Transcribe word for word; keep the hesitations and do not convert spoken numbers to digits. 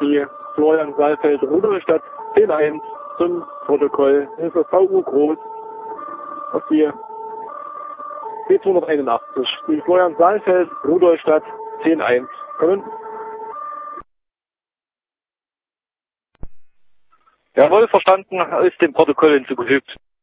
die Florian Saalfeld Rudolstadt zehn eins zum Protokoll Hilfe V U Groß auf die B zweihunderteinundachtzig. Die Florian Saalfeld Rudolstadt zehn eins. Kommen. Jawohl, verstanden, ist dem Protokoll hinzugefügt.